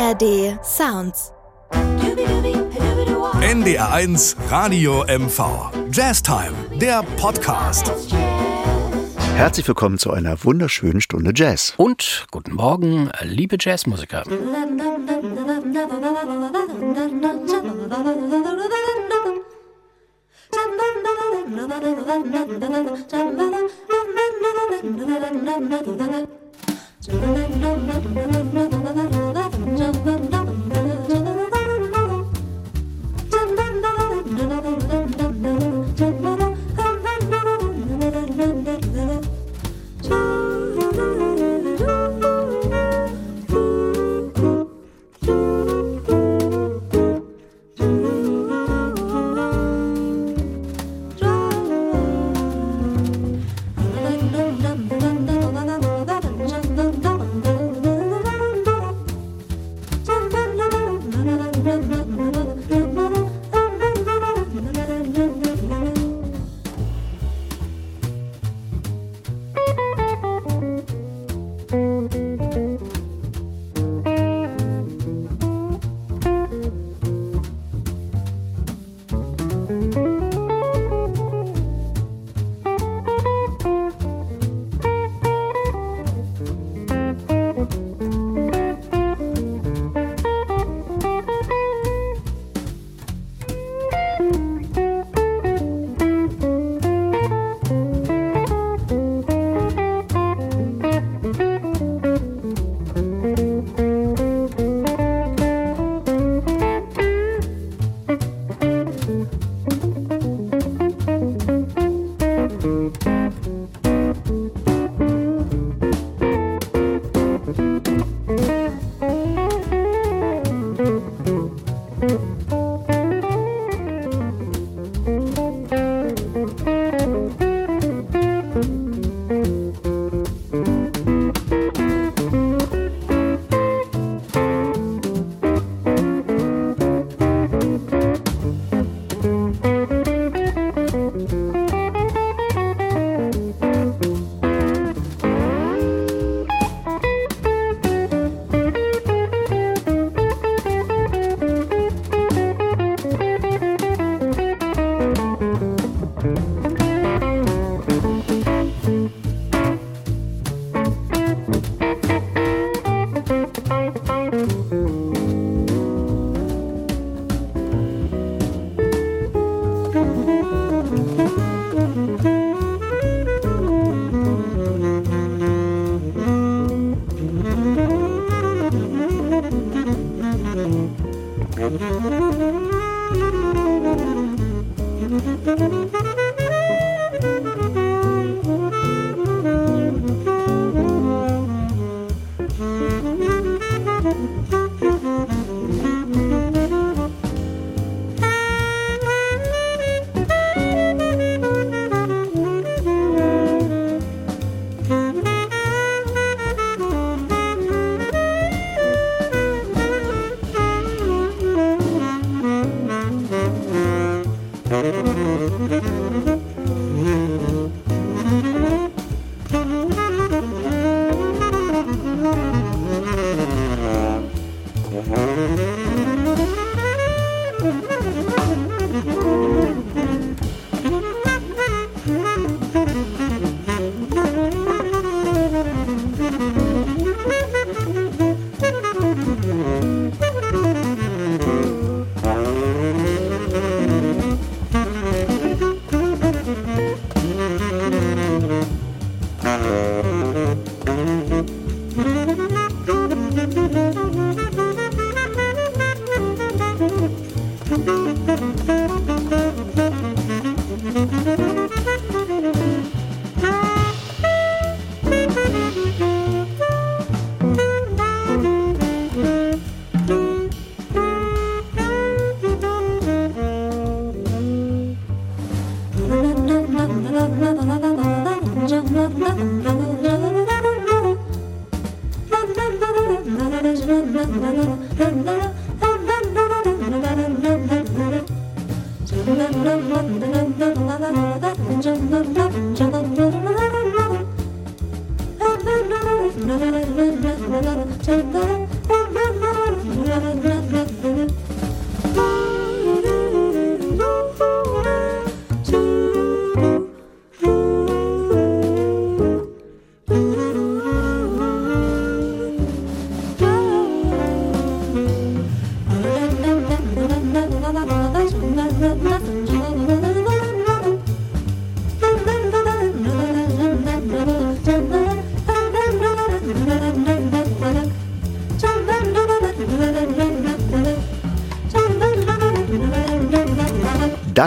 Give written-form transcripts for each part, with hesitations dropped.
ARD Sounds. NDR1 Radio MV. Jazztime, der Podcast. Herzlich willkommen zu einer wunderschönen Stunde Jazz. Und guten Morgen, liebe Jazzmusiker.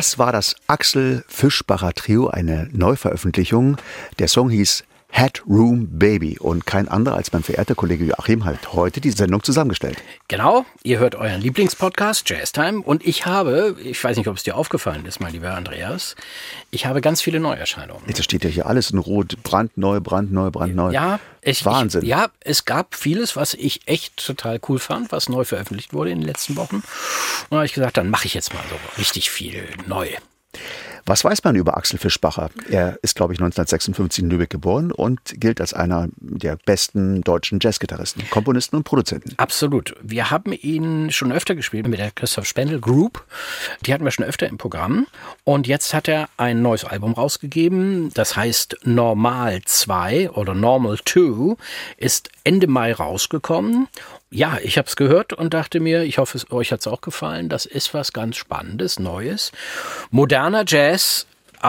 Das war das Axel Fischbacher Trio, eine Neuveröffentlichung. Der Song hieß Headroom Baby und kein anderer als mein verehrter Kollege Joachim hat heute die Sendung zusammengestellt. Genau, ihr hört euren Lieblingspodcast Jazztime und ich weiß nicht, ob es dir aufgefallen ist, mein lieber Andreas, ich habe ganz viele Neuerscheinungen. Jetzt steht ja hier alles in Rot, brandneu. Ja, Wahnsinn. Es gab vieles, was ich echt total cool fand, was neu veröffentlicht wurde in den letzten Wochen. Und da habe ich gesagt, dann mache ich jetzt mal so richtig viel neu. Was weiß man über Axel Fischbacher? Er ist, glaube ich, 1956 in Lübeck geboren und gilt als einer der besten deutschen Jazzgitarristen, Komponisten und Produzenten. Absolut. Wir haben ihn schon öfter gespielt mit der Christoph Spendel Group. Die hatten wir schon öfter im Programm. Und jetzt hat er ein neues Album rausgegeben. Das heißt Normal 2 oder Normal 2 ist Ende Mai rausgekommen. Ja, ich habe es gehört und dachte mir, ich hoffe, euch hat es auch gefallen. Das ist was ganz Spannendes, Neues. Moderner Jazz,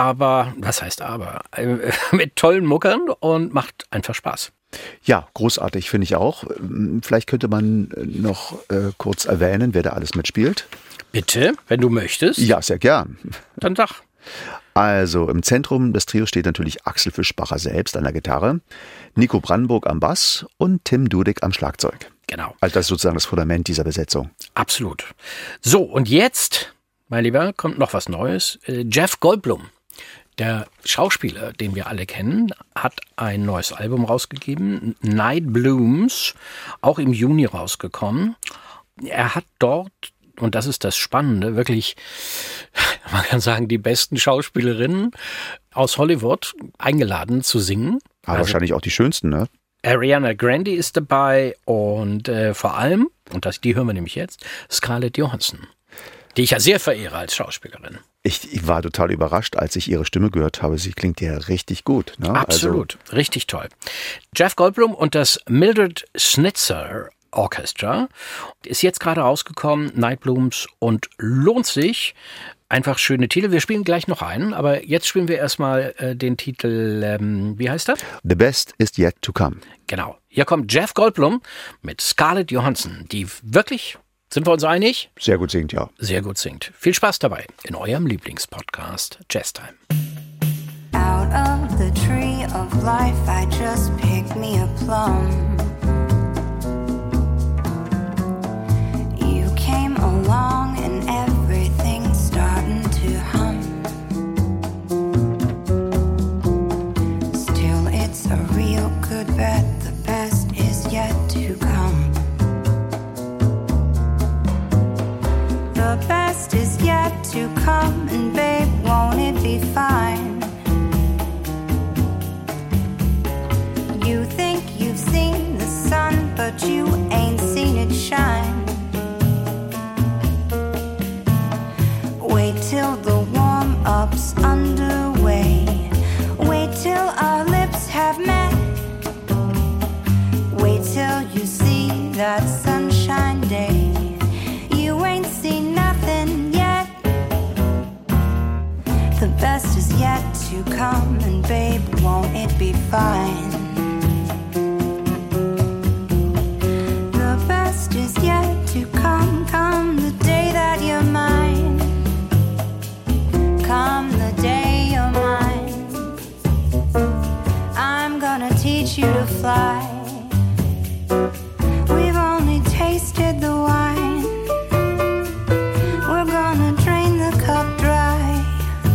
mit tollen Muckern und macht einfach Spaß. Ja, großartig, finde ich auch. Vielleicht könnte man noch kurz erwähnen, wer da alles mitspielt. Bitte, wenn du möchtest. Ja, sehr gern. Dann sag. Also im Zentrum des Trios steht natürlich Axel Fischbacher selbst an der Gitarre, Nico Brandenburg am Bass und Tim Dudek am Schlagzeug. Genau. Also das ist sozusagen das Fundament dieser Besetzung. Absolut. So, und jetzt, mein Lieber, kommt noch was Neues. Jeff Goldblum, der Schauspieler, den wir alle kennen, hat ein neues Album rausgegeben, Night Blooms, auch im Juni rausgekommen. Er hat dort, und das ist das Spannende, wirklich, man kann sagen, die besten Schauspielerinnen aus Hollywood eingeladen zu singen. Aber wahrscheinlich auch die schönsten, ne? Ariana Grande ist dabei und vor allem, die hören wir nämlich jetzt, Scarlett Johansson, die ich ja sehr verehre als Schauspielerin. Ich war total überrascht, als ich ihre Stimme gehört habe. Sie klingt ja richtig gut. Ne? Absolut, richtig toll. Jeff Goldblum und das Mildred Schnitzer Orchestra ist jetzt gerade rausgekommen, Night Blooms, und lohnt sich. Einfach schöne Titel. Wir spielen gleich noch einen, aber jetzt spielen wir erstmal den Titel, wie heißt das? The Best is Yet to Come. Genau. Hier kommt Jeff Goldblum mit Scarlett Johansson, die wirklich, sind wir uns einig? Sehr gut singt, ja. Sehr gut singt. Viel Spaß dabei in eurem Lieblingspodcast Jazztime. Out of the tree of life, I just picked me a plum. You came along and everything's starting to hum. Still, it's a real good bet. The best is yet to come. The best is yet to come, and babe, won't it be fine? You think you've seen the sun, but you ain't seen it shine. Wait till the warm-up's underway. Wait till our lips have met. Wait till you see that sunshine day. You ain't seen nothing yet. The best is yet to come, and babe, won't it be fine? The best is yet to come, come the day that you're mine. Come the day you're mine. I'm gonna teach you to fly. We've only tasted the wine. We're gonna drain the cup dry.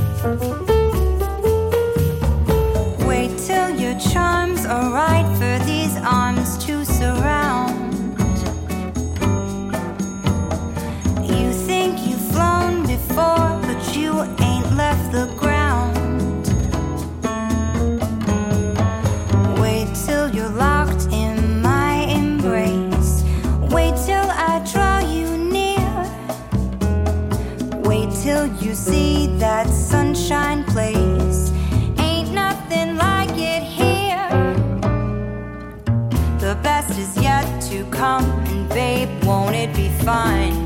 Wait till your charms are right for these arms to surround. You think you've flown before, but you ain't left the ground. Wait till you're locked in my embrace. Wait till I draw you near. Wait till you see that sunshine place. Ain't nothing like it here. The best is yet to come, and babe, won't it be fine?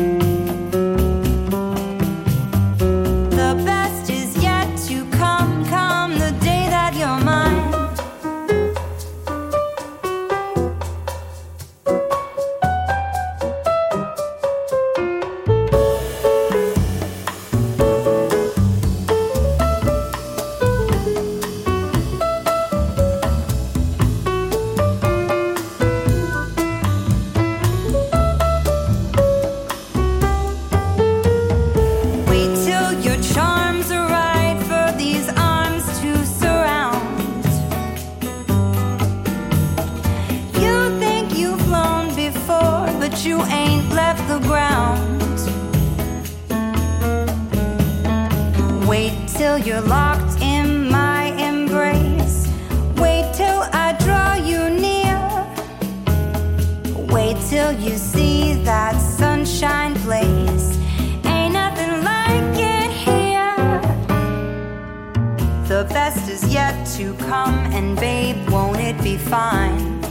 The best is yet to come, come the day that you're mine. that you ain't left the ground. Wait till you're locked in my embrace. Wait till I draw you near. Wait till you see that sunshine blaze. Ain't nothing like it here. The best is yet to come, and babe, won't it be fine?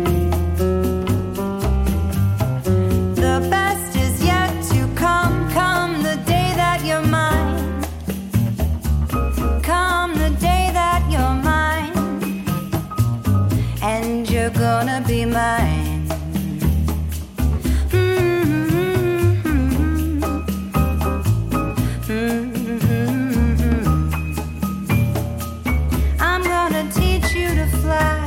The best is yet to come, come the day that you're mine. Come the day that you're mine, and you're gonna be mine. I'm gonna teach you to fly.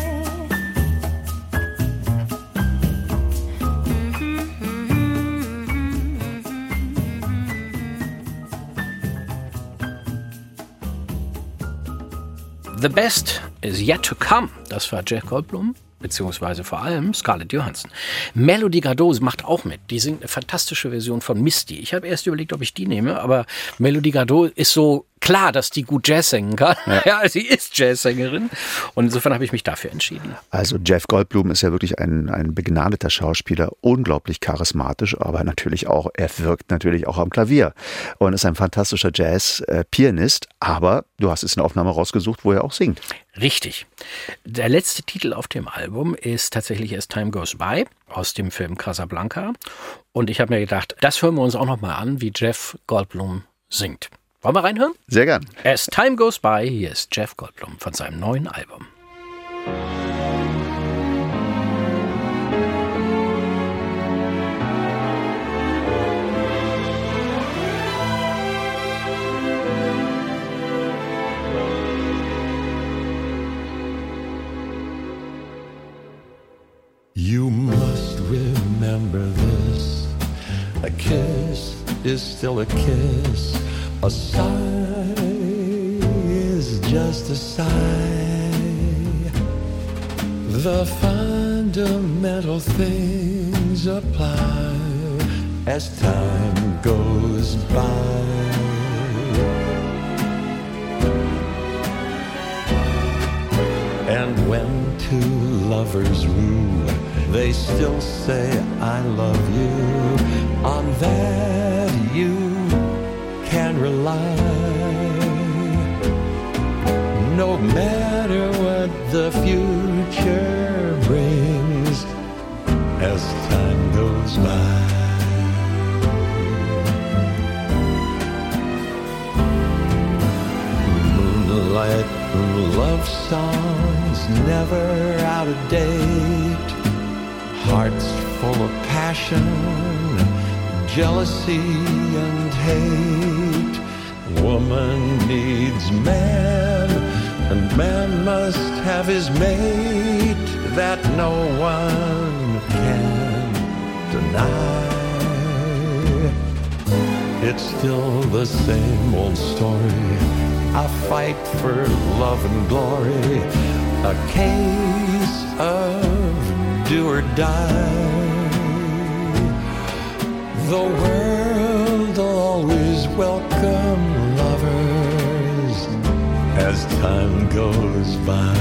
The best is yet to come. Das war Jeff Goldblum, beziehungsweise vor allem Scarlett Johansson. Melody Gardot macht auch mit. Die singt eine fantastische Version von Misty. Ich habe erst überlegt, ob ich die nehme, aber Melody Gardot ist so klar, dass die gut Jazz singen kann. Ja, sie ist Jazzsängerin und insofern habe ich mich dafür entschieden. Also Jeff Goldblum ist ja wirklich ein begnadeter Schauspieler, unglaublich charismatisch, aber natürlich auch, er wirkt natürlich auch am Klavier und ist ein fantastischer Jazz-Pianist, aber du hast jetzt eine Aufnahme rausgesucht, wo er auch singt. Richtig. Der letzte Titel auf dem Album ist tatsächlich As Time Goes By aus dem Film Casablanca und ich habe mir gedacht, das hören wir uns auch nochmal an, wie Jeff Goldblum singt. Wollen wir reinhören? Sehr gern. As Time Goes By, hier ist Jeff Goldblum von seinem neuen Album. You must remember this. A kiss is still a kiss. A sigh is just a sigh. The fundamental things apply as time goes by. And when two lovers woo, they still say I love you. On that you can rely. No matter what the future brings as time goes by. Moonlight love songs never out of date. Hearts full of passion, jealousy and hate. Woman needs man, and man must have his mate. That no one can deny. It's still the same old story. A fight for love and glory. A case of do or die. The world always welcome lovers as time goes by.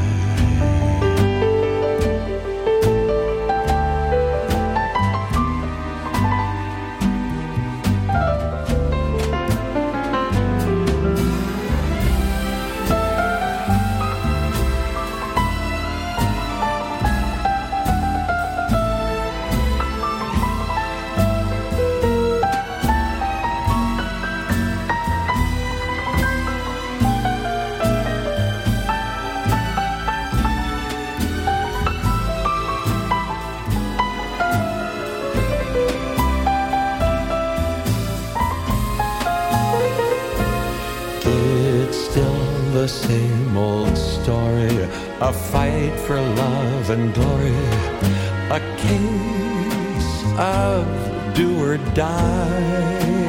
The same old story, a fight for love and glory, a case of do or die.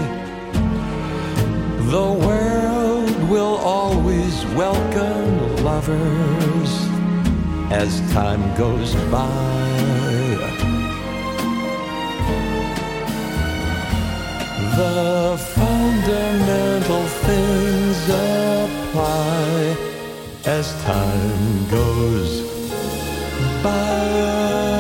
The world will always welcome lovers as time goes by. the fundamental things apply as time goes by.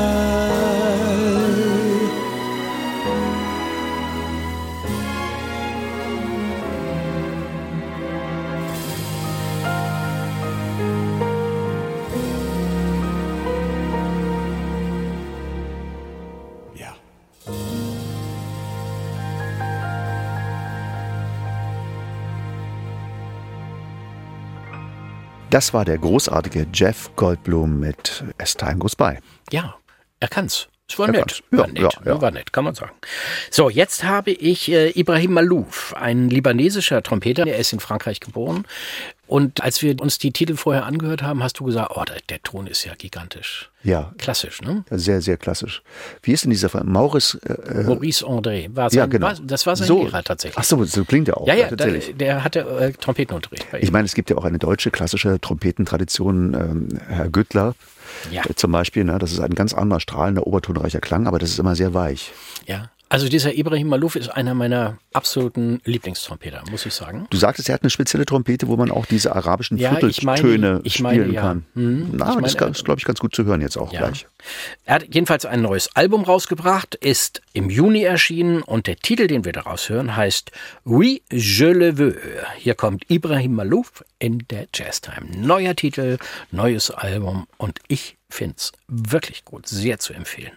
Das war der großartige Jeff Goldblum mit As Time Goes By. Ja, er kann's. Es war Er nett. kann's. Ja, War nett. ja. War nett, kann man sagen. So, jetzt habe ich Ibrahim Malouf, ein libanesischer Trompeter. Er ist in Frankreich geboren. Und als wir uns die Titel vorher angehört haben, hast du gesagt, oh, der Ton ist ja gigantisch. Ja, Klassisch, ne? sehr, sehr klassisch. Wie ist denn dieser Fall? Maurice? Maurice André. Ja, genau. Das war sein So. Lehrer tatsächlich. Ach so, so klingt er auch. Ja, tatsächlich. der hatte Trompetenunterricht bei ihm. Ich meine, es gibt ja auch eine deutsche klassische Trompetentradition, Herr Güttler Ja. zum Beispiel. Ne? Das ist ein ganz anderer strahlender, obertonreicher Klang, aber das ist immer sehr weich. Ja. Also dieser Ibrahim Malouf ist einer meiner absoluten Lieblingstrompeter, muss ich sagen. Du sagtest, er hat eine spezielle Trompete, wo man auch diese arabischen Ja, Vierteltöne ich meine, spielen ja. kann. Ich Das ist, glaube ich, ganz gut zu hören jetzt auch Ja. gleich. Er hat jedenfalls ein neues Album rausgebracht, ist im Juni erschienen und der Titel, den wir daraus hören, heißt Oui, je le veux. Hier kommt Ibrahim Malouf in der Jazztime. Neuer Titel, neues Album und ich finde es wirklich gut, sehr zu empfehlen.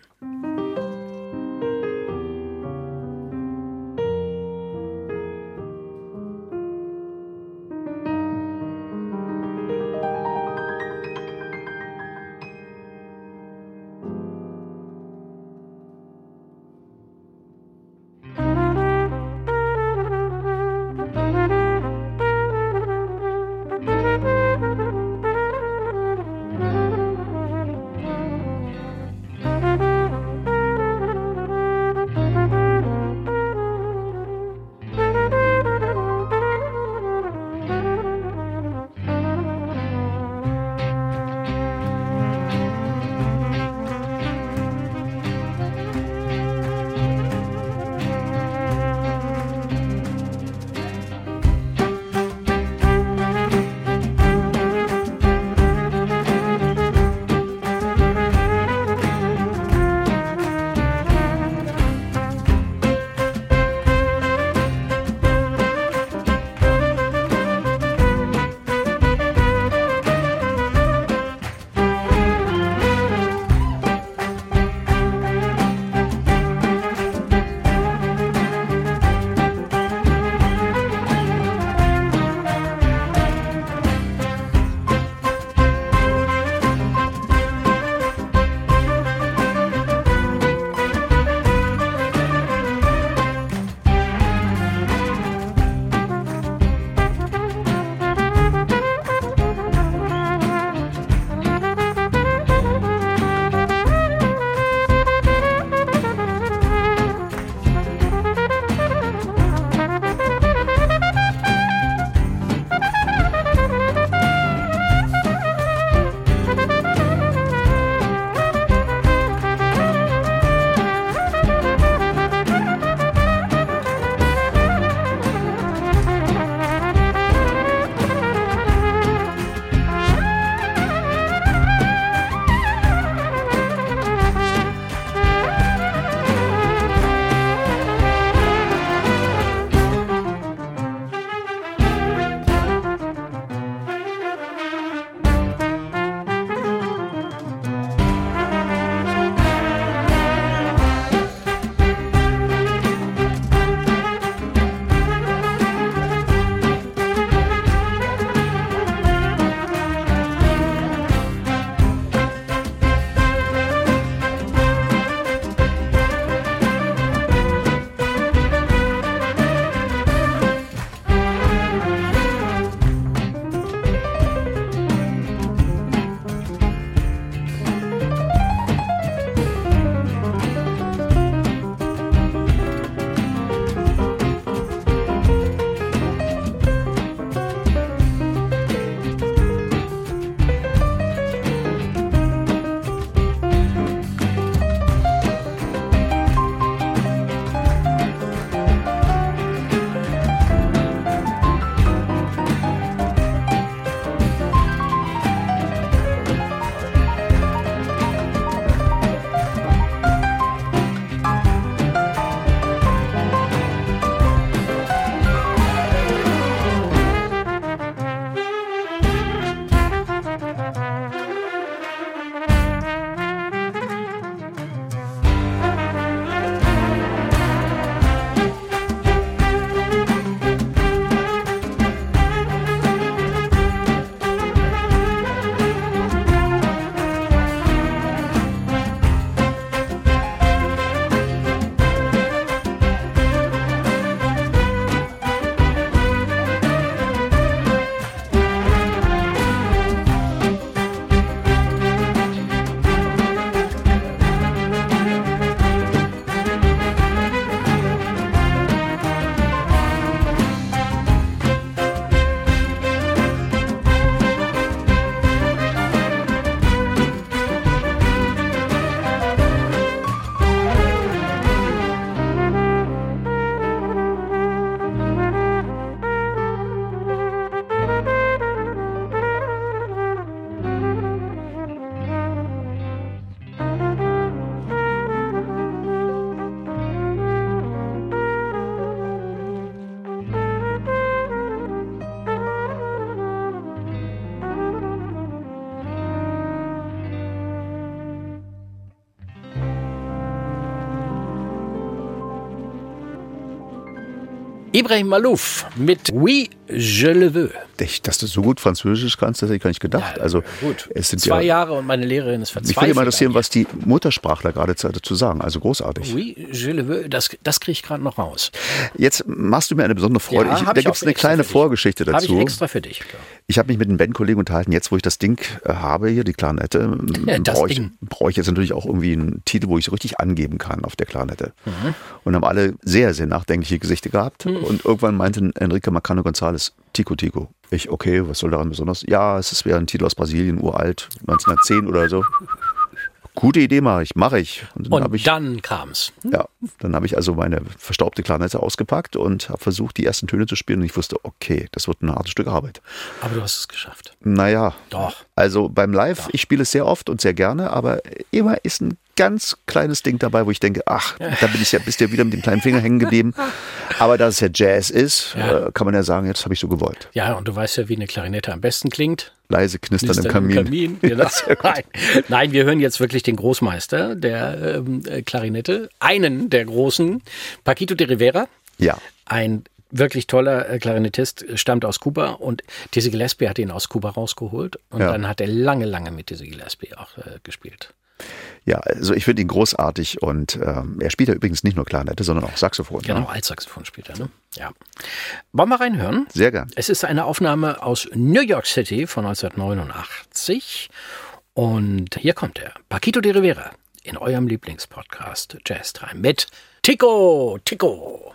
Ibrahim Malouf mit Oui, je le veux. Dass du so gut Französisch kannst, das hätte ich gar nicht gedacht. Ja, also, gut. es sind 2 Jahre und meine Lehrerin ist verzweifelt. Mich würde mal interessieren, was die Muttersprachler gerade dazu sagen. Also großartig. Oui, je le veux, das kriege ich gerade noch raus. Jetzt machst du mir eine besondere Freude. Da gibt es eine kleine Vorgeschichte dazu. Habe ich extra für dich. Klar. Ich habe mich mit einem Bandkollegen unterhalten, jetzt wo ich das Ding habe, hier die Klarnette, brauche ich jetzt natürlich auch irgendwie einen Titel, wo ich so richtig angeben kann auf der Klarnette. Mhm. Und haben alle sehr, sehr nachdenkliche Gesichter gehabt. Mhm. Und irgendwann meinte Enrique Marcano González, Tico Tico. Okay, was soll daran besonders? Ja, es wäre ein Titel aus Brasilien, uralt, 1910 oder so. Gute Idee, mache ich. Und dann kam's. Ja, dann habe ich also meine verstaubte Klarnette ausgepackt und habe versucht, die ersten Töne zu spielen. Und ich wusste, okay, das wird ein hartes Stück Arbeit. Aber du hast es geschafft. Naja. Doch. Also beim Live, ich spiele es sehr oft und sehr gerne, aber immer ist ein ganz kleines Ding dabei, wo ich denke, ach, da bist du ja wieder mit dem kleinen Finger hängen geblieben. Aber da es ja Jazz ist, kann man ja sagen, jetzt habe ich so gewollt. Ja, und du weißt ja, wie eine Klarinette am besten klingt. Leise knistern im Kamin. Genau. Nein, wir hören jetzt wirklich den Großmeister der Klarinette, einen der großen, Paquito de Rivera. Ja. Ein wirklich toller Klarinettist, stammt aus Kuba und Dizzy Gillespie hat ihn aus Kuba rausgeholt und dann hat er lange, lange mit Dizzy Gillespie auch gespielt. Ja, also ich finde ihn großartig und er spielt ja übrigens nicht nur Klarnette, sondern auch Saxophon. Genau, ne? Altsaxophon spielt er, ne? Ja. Wollen wir reinhören? Sehr gern. Es ist eine Aufnahme aus New York City von 1989 und hier kommt er, Paquito de Rivera, in eurem Lieblingspodcast Jazz Time mit Tico, Tico.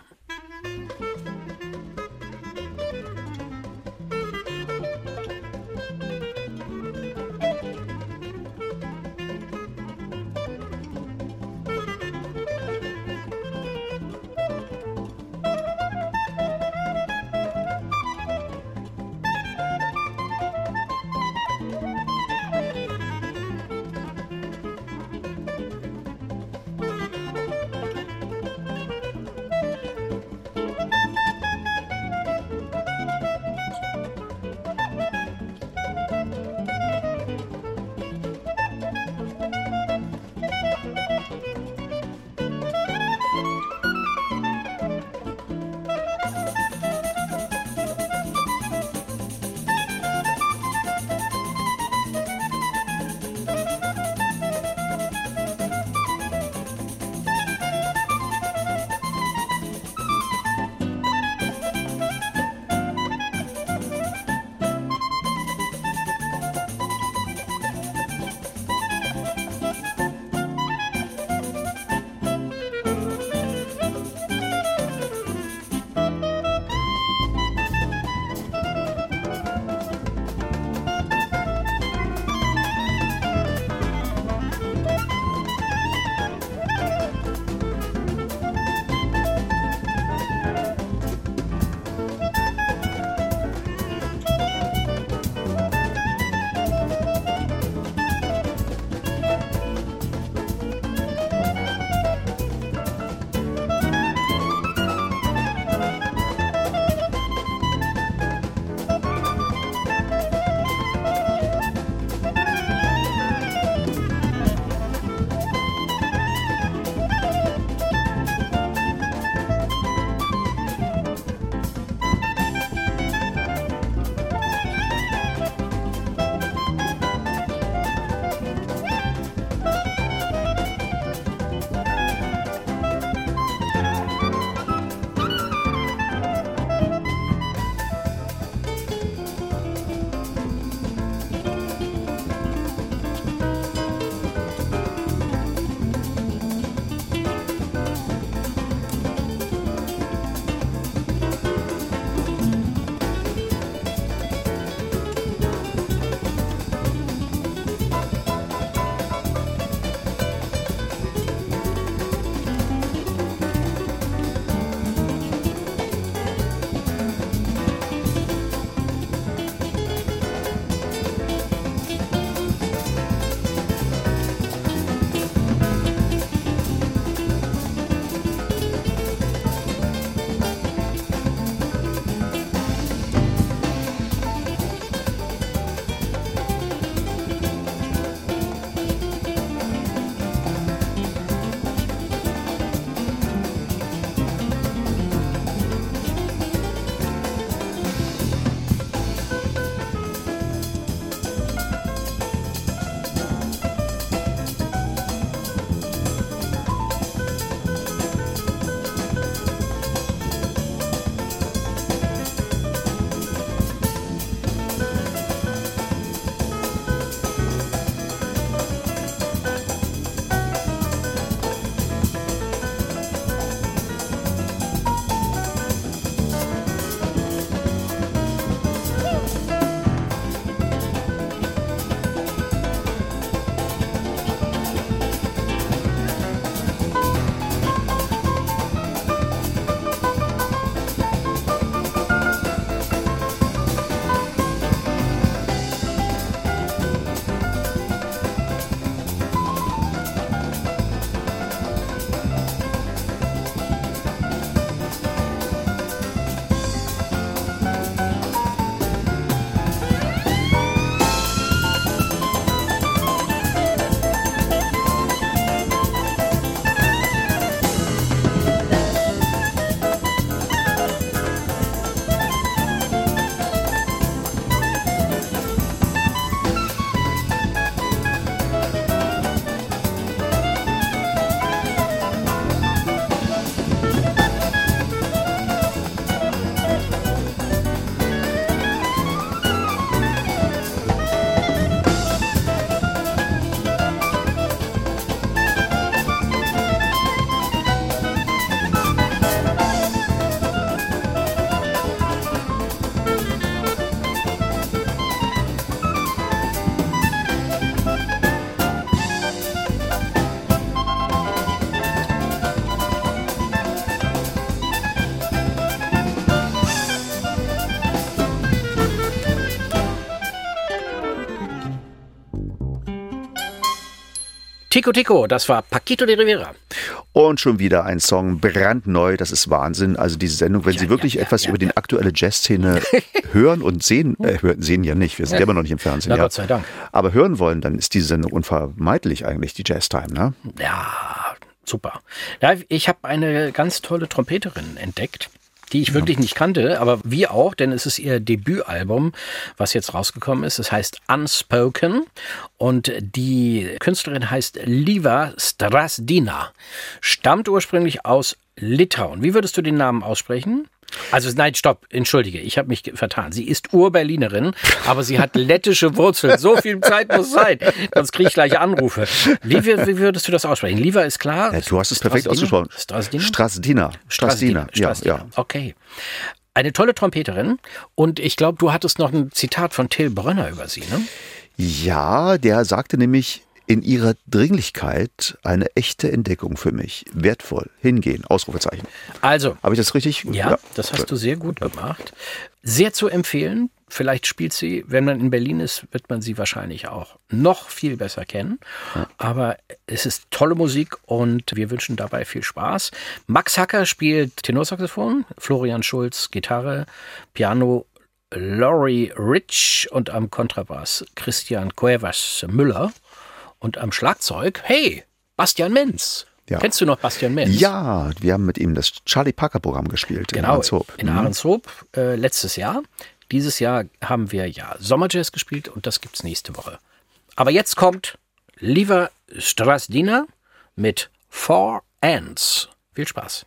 Tico Tico, das war Paquito de Rivera. Und schon wieder ein Song brandneu, das ist Wahnsinn. Also diese Sendung, wenn Sie wirklich etwas über die aktuelle Jazzszene hören und sehen, sehen ja nicht, wir sind selber noch nicht im Fernsehen. Na, Gott sei Dank. Aber hören wollen, dann ist diese Sendung unvermeidlich eigentlich, die Jazztime, ne? Ja, super. Ja, ich habe eine ganz tolle Trompeterin entdeckt, die ich wirklich nicht kannte, aber wir auch, denn es ist ihr Debütalbum, was jetzt rausgekommen ist. Es heißt Unspoken und die Künstlerin heißt Liva Strazdina, stammt ursprünglich aus Litauen. Wie würdest du den Namen aussprechen? Also nein, stopp, entschuldige, ich habe mich vertan. Sie ist Ur-Berlinerin, aber sie hat lettische Wurzeln. So viel Zeit muss sein, sonst kriege ich gleich Anrufe. Liva, wie würdest du das aussprechen? Liva ist klar. Ja, du hast es perfekt ausgesprochen. Strazdina. Ja. Okay. Eine tolle Trompeterin und ich glaube, du hattest noch ein Zitat von Till Brönner über sie, ne? Ja, der sagte nämlich, in ihrer Dringlichkeit eine echte Entdeckung für mich. Wertvoll. Hingehen. Ausrufezeichen. Also. Habe ich das richtig? Ja, das hast du sehr gut gemacht. Sehr zu empfehlen. Vielleicht spielt sie, wenn man in Berlin ist, wird man sie wahrscheinlich auch noch viel besser kennen. Ja. Aber es ist tolle Musik und wir wünschen dabei viel Spaß. Max Hacker spielt Tenorsaxophon, Florian Schulz Gitarre, Piano Laurie Rich und am Kontrabass Christian Cuevas Müller. Und am Schlagzeug, hey, Bastian Menz. Ja. Kennst du noch Bastian Menz? Ja, wir haben mit ihm das Charlie Parker-Programm gespielt. Genau, in Ahrenshoop letztes Jahr. Dieses Jahr haben wir ja Sommerjazz gespielt und das gibt's nächste Woche. Aber jetzt kommt Liva Strazdina mit Four Ants. Viel Spaß.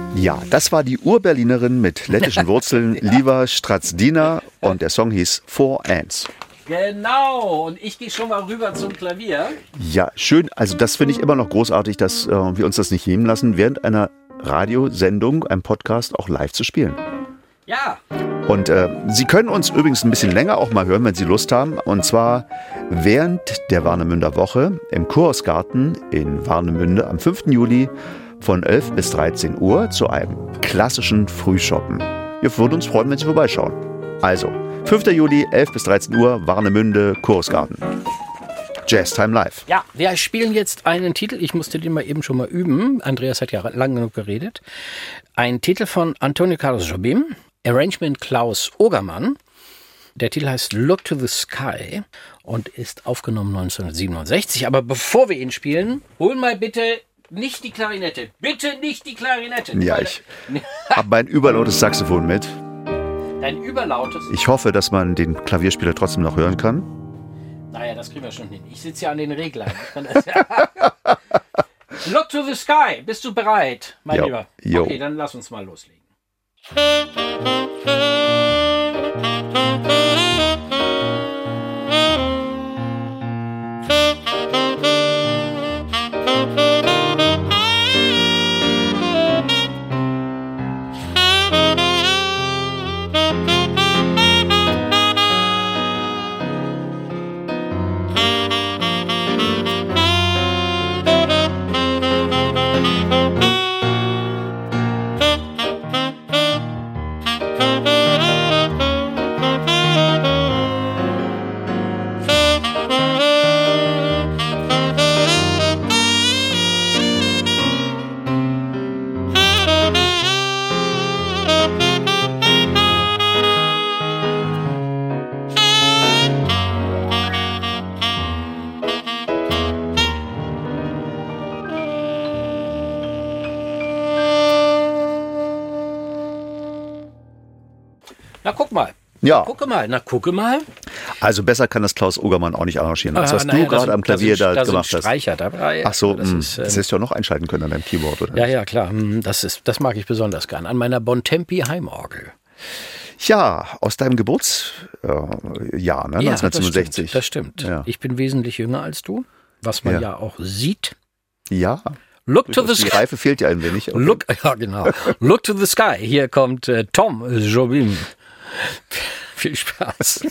Ja, das war die Urberlinerin mit lettischen Wurzeln, Liva Strazdina, und der Song hieß Four Ants. Genau, und ich gehe schon mal rüber zum Klavier. Ja, schön. Also das finde ich immer noch großartig, dass wir uns das nicht nehmen lassen, während einer Radiosendung, einem Podcast auch live zu spielen. Ja. Und Sie können uns übrigens ein bisschen länger auch mal hören, wenn Sie Lust haben. Und zwar während der Warnemünder Woche im Kursgarten in Warnemünde am 5. Juli von 11 bis 13 Uhr zu einem klassischen Frühschoppen. Wir würden uns freuen, wenn Sie vorbeischauen. Also, 5. Juli, 11 bis 13 Uhr, Warnemünde, Kursgarten. Jazztime Live. Ja, wir spielen jetzt einen Titel, ich musste den mal eben schon mal üben. Andreas hat ja lang genug geredet. Ein Titel von Antonio Carlos Jobim, Arrangement Klaus Ogermann. Der Titel heißt Look to the Sky und ist aufgenommen 1967. Aber bevor wir ihn spielen, hol mal bitte nicht die Klarinette. Bitte nicht die Klarinette. Ja, ich habe mein überlautes Saxophon mit. Dein überlautes? Ich hoffe, dass man den Klavierspieler trotzdem noch hören kann. Naja, das kriegen wir schon hin. Ich sitze ja an den Reglern. Look to the Sky. Bist du bereit, mein Lieber? Jo. Okay, dann lass uns mal loslegen. Na, guck mal. Ja. Gucke mal. Also besser kann das Klaus Ogermann auch nicht arrangieren, als was du gerade am Klavier da gemacht hast. Streicher dabei. Ach so, das hättest du ja noch einschalten können an deinem Keyboard, oder? Ja, klar. Das mag ich besonders gern. An meiner Bontempi Heimorgel. Ja, aus deinem Geburtsjahr, ne? 1965. Das stimmt. Ja. Ich bin wesentlich jünger als du, was man ja auch sieht. Ja. Look to the Sky. Die Reife fehlt ja ein wenig. Okay. Look to the Sky. Hier kommt Tom Jobim. Viel Spaß.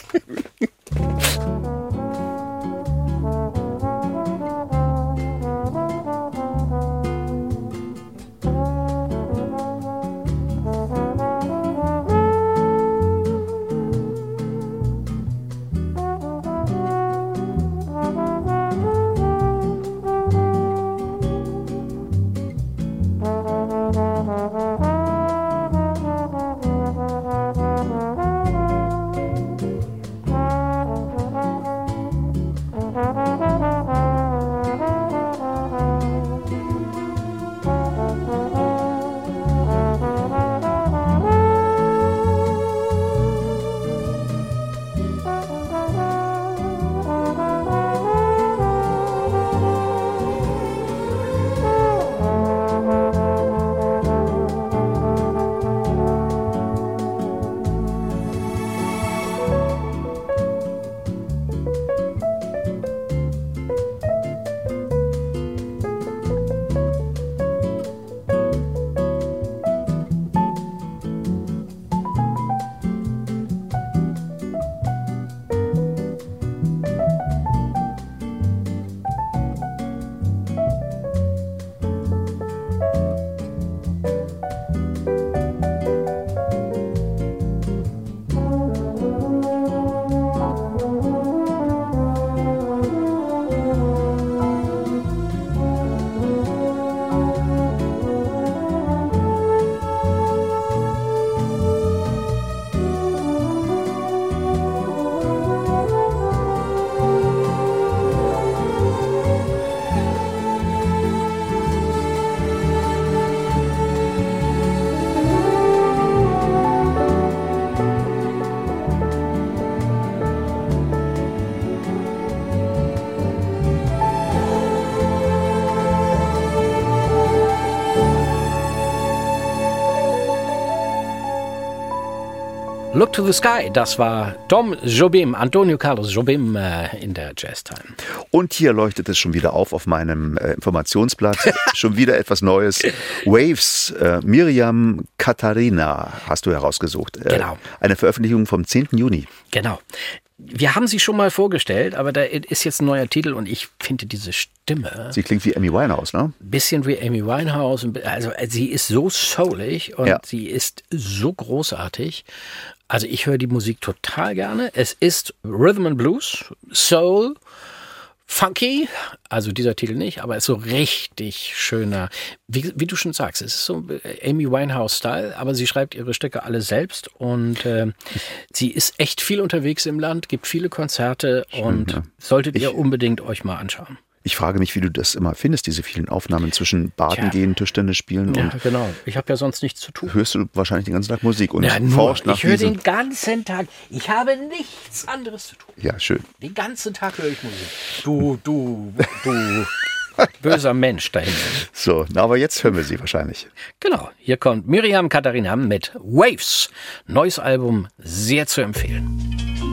Look to the Sky, das war Tom Jobim, Antonio Carlos Jobim in der Jazztime. Und hier leuchtet es schon wieder auf meinem Informationsblatt. Schon wieder etwas Neues. Waves, Miriam Katharina hast du herausgesucht. Genau. Eine Veröffentlichung vom 10. Juni. Genau. Wir haben sie schon mal vorgestellt, aber da ist jetzt ein neuer Titel und ich finde diese Stimme... Sie klingt wie Amy Winehouse, ne? Bisschen wie Amy Winehouse. Also sie ist so soulig und sie ist so großartig. Also ich höre die Musik total gerne. Es ist Rhythm and Blues, Soul, Funky, also dieser Titel nicht, aber es ist so richtig schöner, wie du schon sagst, es ist so Amy Winehouse-Style, aber sie schreibt ihre Stücke alle selbst und sie ist echt viel unterwegs im Land, gibt viele Konzerte und solltet ihr unbedingt euch mal anschauen. Ich frage mich, wie du das immer findest, diese vielen Aufnahmen zwischen Baden gehen, Tischtennis spielen Ja, und... genau. Ich habe ja sonst nichts zu tun. Hörst du wahrscheinlich den ganzen Tag Musik und Ja, forschst nach ich höre diesem... den ganzen Tag. Ich habe nichts anderes zu tun. Ja, schön. Den ganzen Tag höre ich Musik. Du böser Mensch da hinten. So, na, aber jetzt hören wir sie wahrscheinlich. Genau, hier kommt Miriam Katharina mit Waves. Neues Album, sehr zu empfehlen.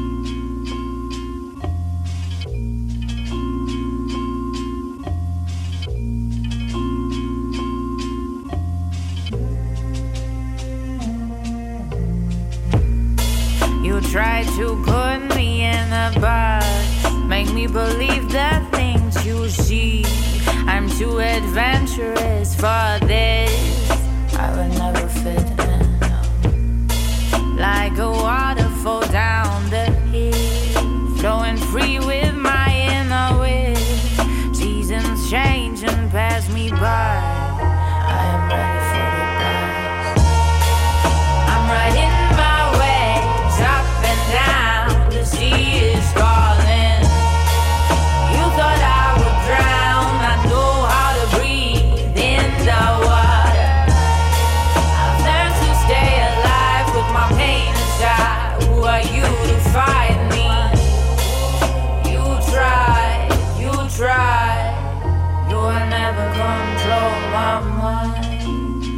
You tried to put me in a box, make me believe the things you see. I'm too adventurous for this. I would never fit in, no. Like a waterfall down the hill, flowing free with my inner will. Seasons change and pass me by. I am ready for the past. I'm riding my waves up and down. The sea is calling. You thought I would drown. I know how to breathe in the water. I've learned to stay alive with my pain inside. Who are you to fight me? You try, you try. You will never control my mind.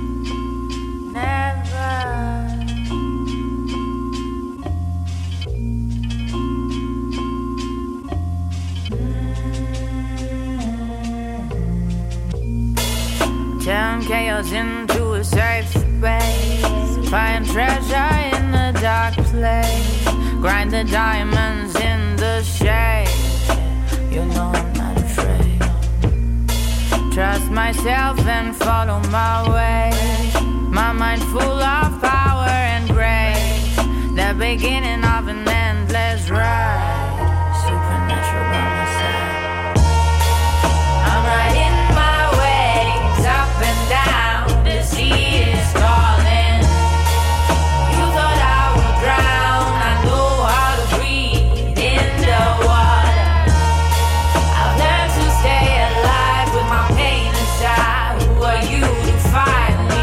Never. Turn chaos into a safe space. Find treasure in a dark place. Grind the diamonds in the shade. You know I'm not afraid. Trust myself and follow my way. My mind full of power and grace. The beginning of an endless ride. Supernatural by my side. I'm riding my waves up and down. The sea is calling. You thought I would drown. I know how to breathe in the water. I've learned to stay alive with my pain inside. Who are you to find me?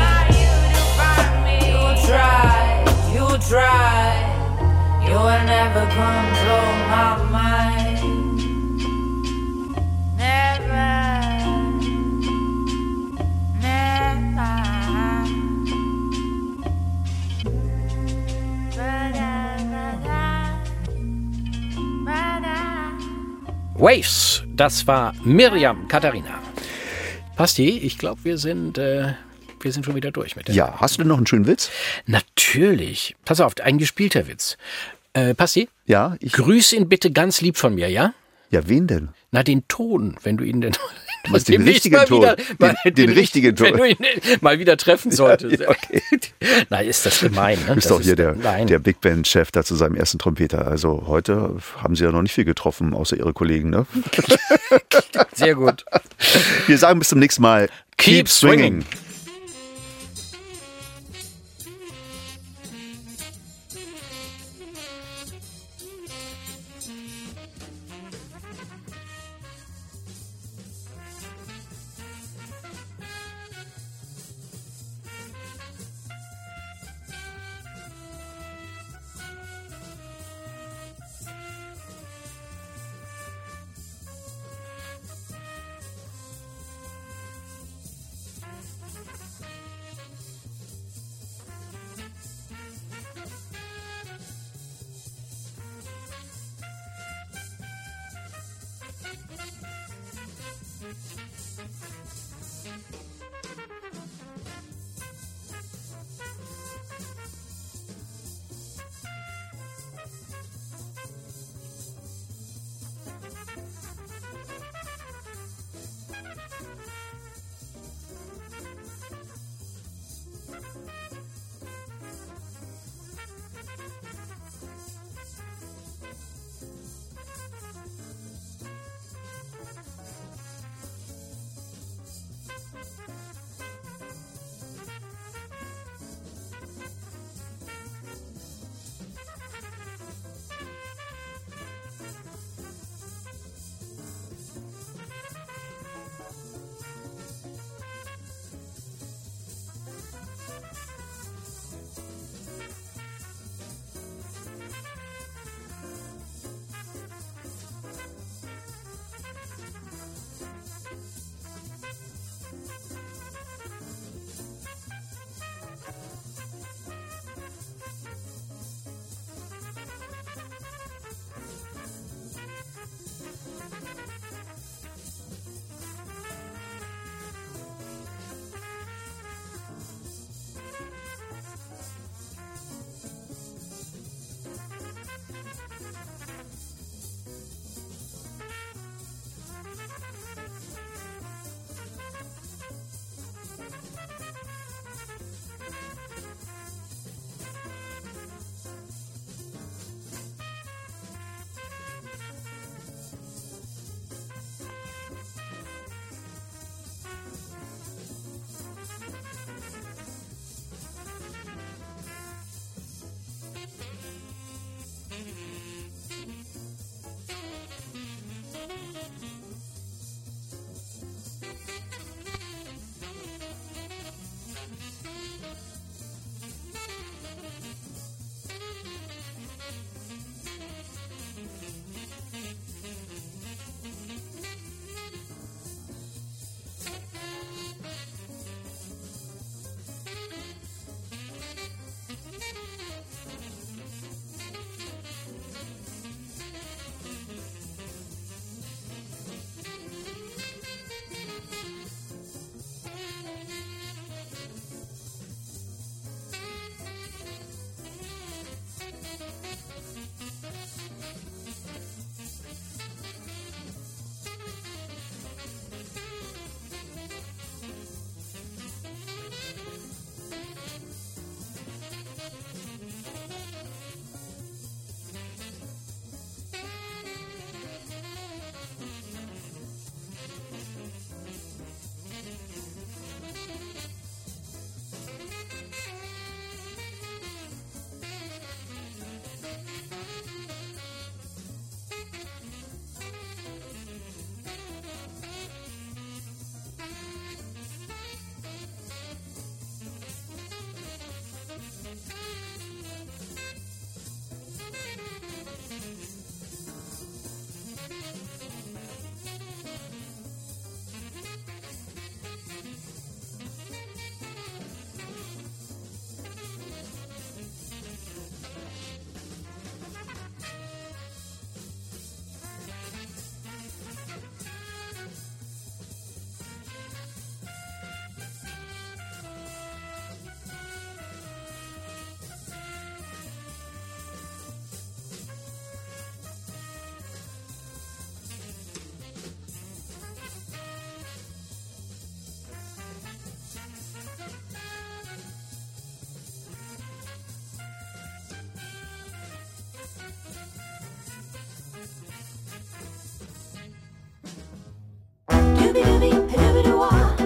You try, you try. You will never control my mind. Never, never. Waves, das war Miriam Katharina. Basti, ich glaube, wir sind schon wieder durch mit dem. Ja, hast du denn noch einen schönen Witz? Natürlich. Pass auf, ein gespielter Witz. Basti, Ja, grüß ihn bitte ganz lieb von mir, ja? Ja, wen denn? Na, den Ton, wenn du ihn denn... Du meinst den demnächst richtigen mal Ton. wieder- Den richtigen Ton. Wenn du ihn mal wieder treffen solltest. Ja, okay. Na, ist das gemein, ne? Du bist Das doch hier nein. der Big Band-Chef da zu seinem ersten Trompeter. Also heute haben sie ja noch nicht viel getroffen, außer ihre Kollegen, ne? Sehr gut. Wir sagen bis zum nächsten Mal. Keep swinging.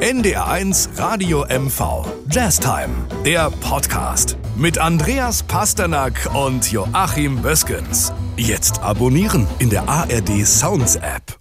NDR1 Radio MV. Jazztime, der Podcast. Mit Andreas Pasternak und Joachim Böskens. Jetzt abonnieren in der ARD Sounds App.